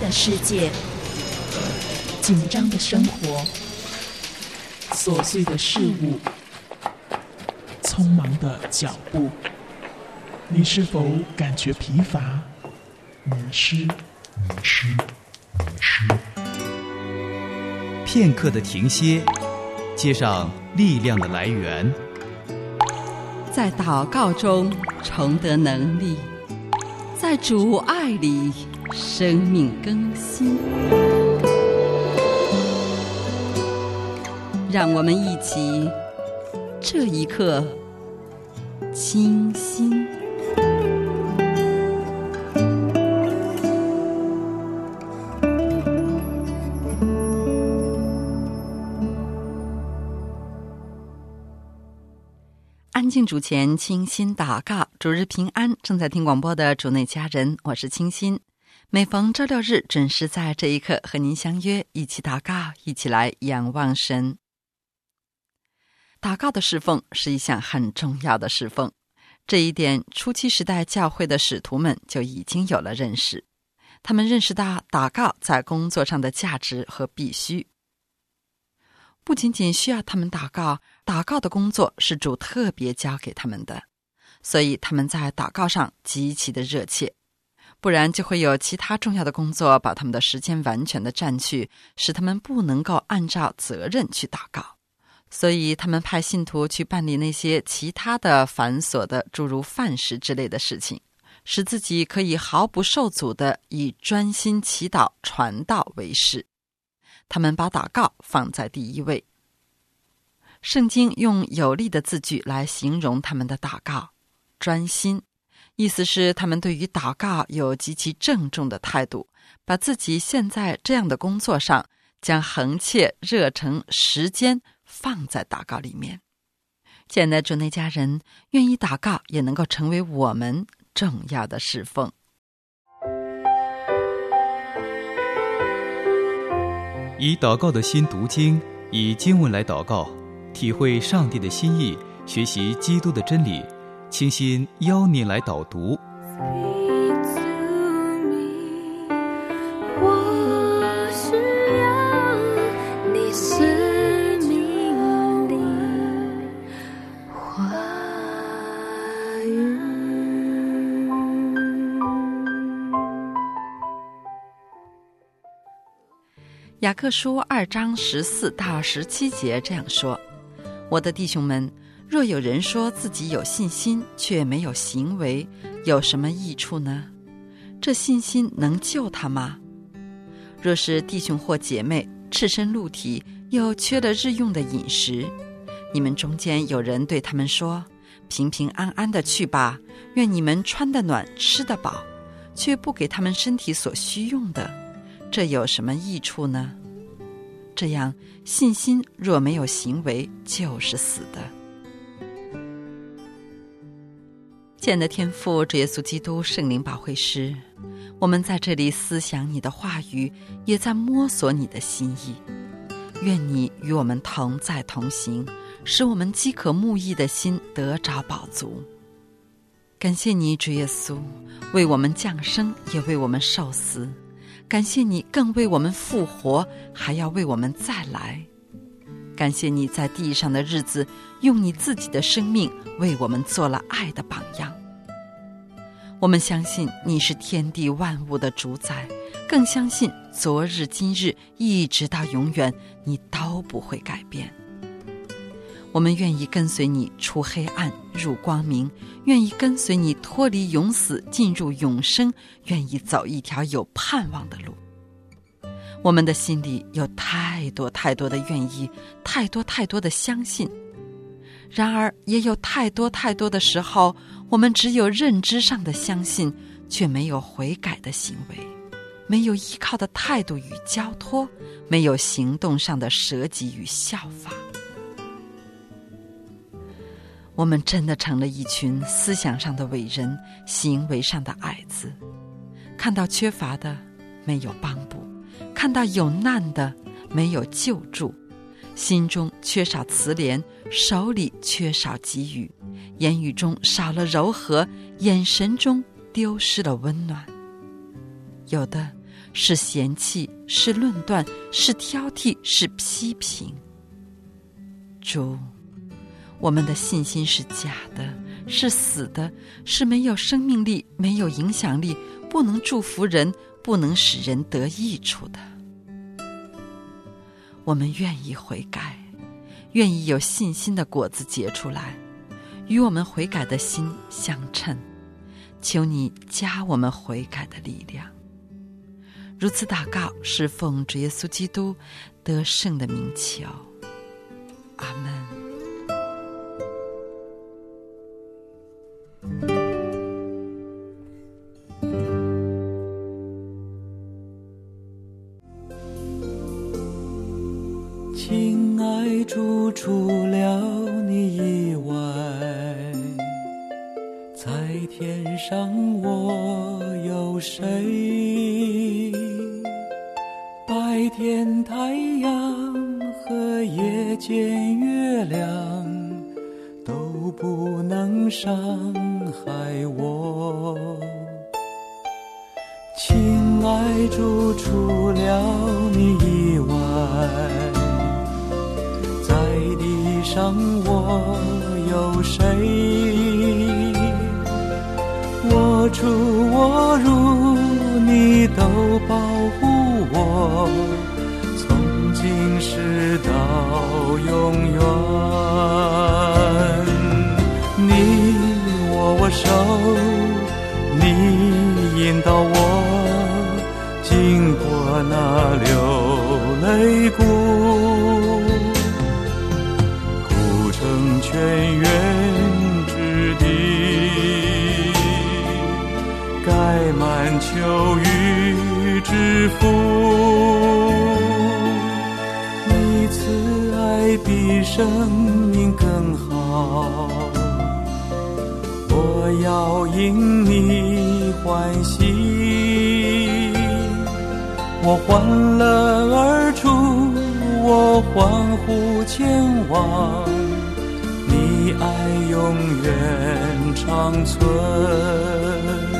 的世界，紧张的生活，琐碎的事物，匆忙的脚步，你是否感觉疲乏、迷失？ 片刻的停歇，接上力量的来源， 在祷告中重得能力，在主爱里生命更新。让我们一起这一刻清心。安静主前，清心祷告，主日平安。正在听广播的主内家人，我是清心。每逢周六日准时在这一刻和您相约，一起祷告，一起来仰望神。祷告的侍奉是一项很重要的侍奉，这一点初期时代教会的使徒们就已经有了认识。他们认识到祷告在工作上的价值和必须。不仅仅需要他们祷告，祷告的工作是主特别交给他们的，所以他们在祷告上极其的热切，不然就会有其他重要的工作把他们的时间完全的占去，使他们不能够按照责任去祷告。所以他们派信徒去办理那些其他的繁琐的诸如饭食之类的事情，使自己可以毫不受阻的以专心祈祷传道为事。他们把祷告放在第一位。圣经用有力的字句来形容他们的祷告，专心，意思是他们对于祷告有极其郑重的态度，把自己现在这样的工作上，将恒切、热诚、时间放在祷告里面。亲爱的主内家人，愿意祷告也能够成为我们重要的侍奉。 以祷告的心读经，以经文来祷告，体会上帝的心意，学习基督的真理。清心邀您来导读。 雅各书2章14到17节这样说：我的弟兄们，若有人说自己有信心，却没有行为，有什么益处呢？这信心能救他吗？若是弟兄或姐妹赤身露体，又缺了日用的饮食，你们中间有人对他们说，平平安安的去吧，愿你们穿得暖，吃得饱，却不给他们身体所需用的，这有什么益处呢？这样，信心若没有行为，就是死的。亲爱的天父，主耶稣基督圣灵保惠师，我们在这里思想你的话语，也在摸索你的心意。愿你与我们同在同行，使我们饥渴慕义的心得着饱足。感谢你，主耶稣，为我们降生，也为我们受死。感谢你更为我们复活，还要为我们再来。感谢你在地上的日子，用你自己的生命为我们做了爱的榜样。我们相信你是天地万物的主宰，更相信昨日今日一直到永远，你都不会改变。我们愿意跟随你出黑暗入光明，愿意跟随你脱离永死进入永生，愿意走一条有盼望的路。我们的心里有太多太多的愿意，太多太多的相信，然而也有太多太多的时候，我们只有认知上的相信，却没有悔改的行为，没有依靠的态度与交托，没有行动上的舍己与效法。我们真的成了一群思想上的伟人，行为上的矮子。看到缺乏的没有帮补，看到有难的没有救助，心中缺少慈怜，手里缺少给予，言语中少了柔和，眼神中丢失了温暖。有的是嫌弃，是论断，是挑剔，是批评。主，我们的信心是假的，是死的，是没有生命力，没有影响力，不能祝福人，不能使人得益处的。我们愿意悔改，愿意有信心的果子结出来，与我们悔改的心相称。求你加我们悔改的力量。如此祷告，是奉主耶稣基督得胜的名求。阿门。 亲爱主，除了你以外，在天上我有谁？白天太阳和夜间月亮都不能伤害我。亲爱主，除了你以外，在地上我有谁？我出我入，你都保护我，从今世到永远。你握我手，你引导我经过那流泪谷，古城泉源之地，盖满秋雨之福。你慈爱比生命更好，我要因你欢喜，我欢乐而出，我欢呼前往，你爱永远长存。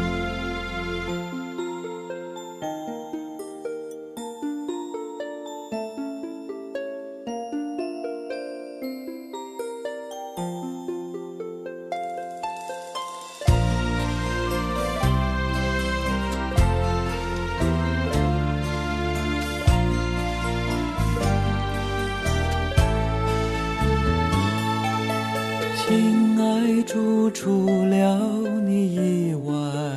亲爱主，除了你以外，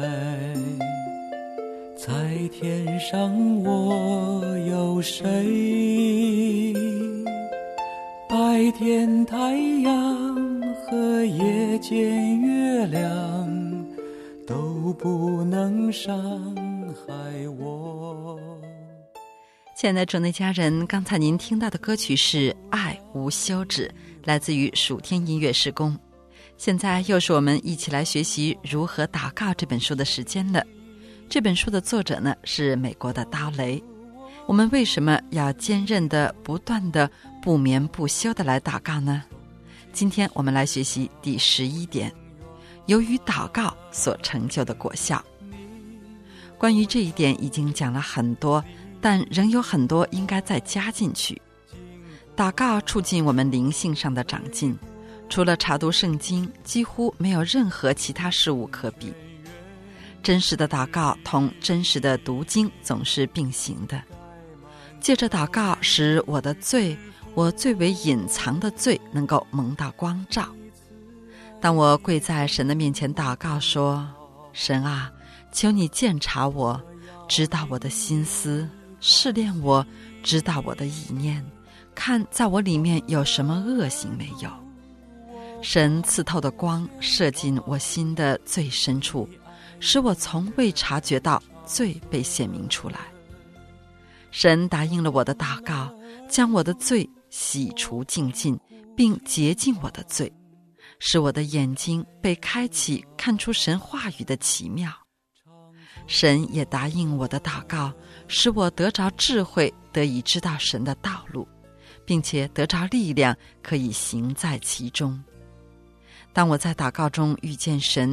在天上我有谁？白天太阳和夜间月亮都不能伤害我。 亲爱的主内家人，刚才您听到的歌曲是《爱无休止》，来自于属天音乐事工。现在又是我们一起来学习如何祷告这本书的时间了。这本书的作者呢是美国的刀雷。我们为什么要坚韧的、不断的、不眠不休的来祷告呢？今天我们来学习第11点，由于祷告所成就的果效。关于这一点已经讲了很多，但仍有很多应该再加进去。祷告促进我们灵性上的长进，除了查读圣经，几乎没有任何其他事物可比。真实的祷告同真实的读经总是并行的。借着祷告，使我的罪，我最为隐藏的罪能够蒙到光照。当我跪在神的面前祷告说，神啊，求你鉴察我，知道我的心思，试炼我，知道我的意念，看在我里面有什么恶行没有。神刺透的光射进我心的最深处，使我从未察觉到罪被显明出来。神答应了我的祷告，将我的罪洗除净尽，并洁净我的罪，使我的眼睛被开启，看出神话语的奇妙。神也答应我的祷告，使我得着智慧，得以知道神的道路，并且得着力量，可以行在其中。当我在祷告中遇见神，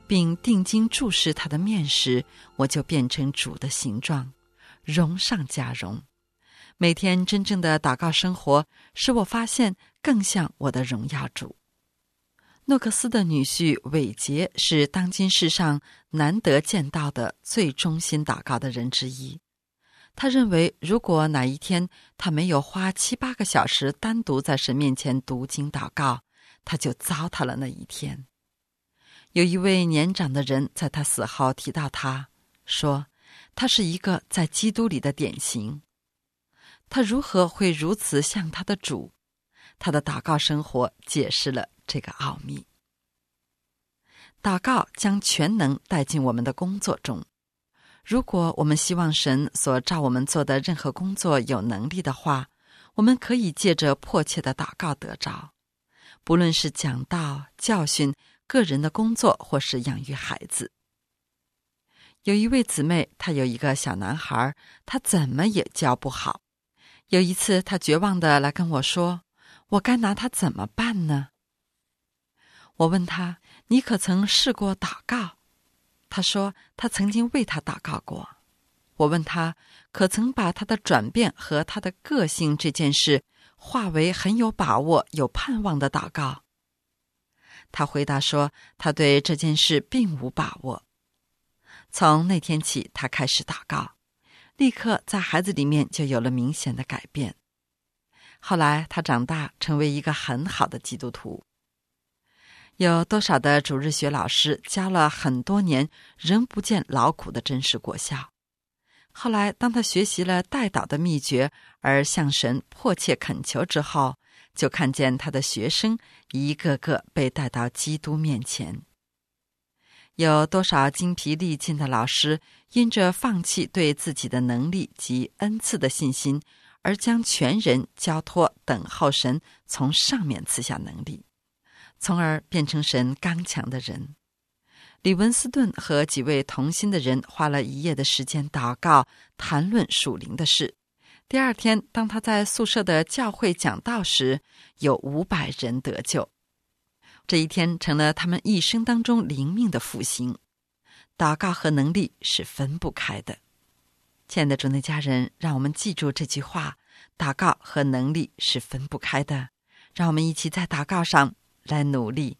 并定睛注视他的面时，我就变成主的形状，荣上加荣。每天真正的祷告生活使我发现更像我的荣耀主。诺克斯的女婿韦杰是当今世上难得见到的最忠心祷告的人之一。他认为，如果哪一天他没有花7、8个小时单独在神面前读经祷告，他就糟蹋了那一天。有一位年长的人在他死后提到他，说他是一个在基督里的典型。他如何会如此像他的主？他的祷告生活解释了这个奥秘。祷告将全能带进我们的工作中。如果我们希望神所照我们做的任何工作有能力的话，我们可以借着迫切的祷告得着。不论是讲道、教训、个人的工作，或是养育孩子。有一位姊妹，她有一个小男孩，她怎么也教不好。有一次，她绝望地来跟我说，我该拿他怎么办呢？我问他，你可曾试过祷告？他说他曾经为他祷告过。我问他，可曾把他的转变和他的个性这件事化为很有把握、有盼望的祷告？他回答说，他对这件事并无把握。从那天起，他开始祷告，立刻在孩子里面就有了明显的改变。后来他长大，成为一个很好的基督徒。有多少的主日学老师教了很多年，仍不见劳苦的真实果效。后来当他学习了代祷的秘诀，而向神迫切恳求之后，就看见他的学生一个个被带到基督面前。有多少精疲力尽的老师，因着放弃对自己的能力及恩赐的信心，而将全人交托等候神从上面赐下能力，从而变成神刚强的人。李文斯顿和几位同心的人花了1夜的时间祷告，谈论属灵的事。第二天，当他在宿舍的教会讲道时，有500人得救。这一天成了他们一生当中灵命的复兴。祷告和能力是分不开的。亲爱的主内家人，让我们记住这句话，祷告和能力是分不开的。让我们一起在祷告上来努力。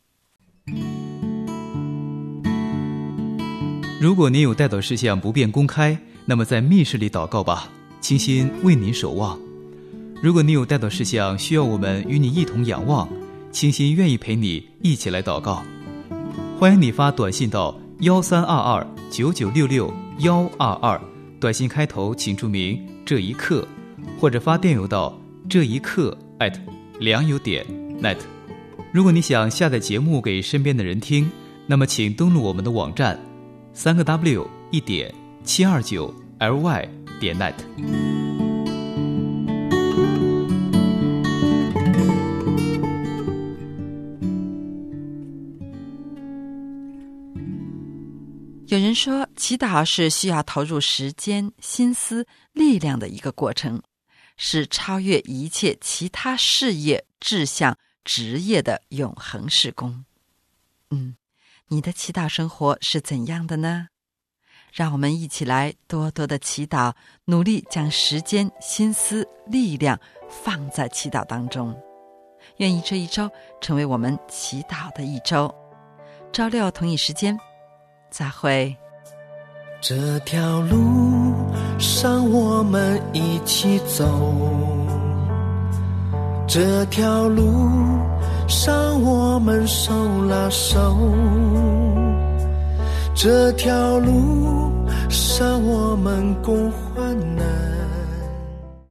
如果您有代祷事项不便公开，那么在密室里祷告吧，清心为您守望。如果你有代祷事项需要我们与你一同仰望，清心愿意陪你一起来祷告。欢迎你发短信到132299662122，短信开头请注明这一刻，或者发电邮到这一刻@良友.net。如果你想下载节目给身边的人听，那么请登录我们的网站3w1.729ly.net。 有人说，祈祷是需要投入时间、心思、力量的一个过程，是超越一切其他事业、志向、职业的永恒事工。你的祈祷生活是怎样的呢？让我们一起来多多的祈祷，努力将时间、心思、力量放在祈祷当中。愿意这一周成为我们祈祷的一周。周6同一时间再会。 这条路上我们一起走，这条路上我们手拉手，这条路上我们共患难。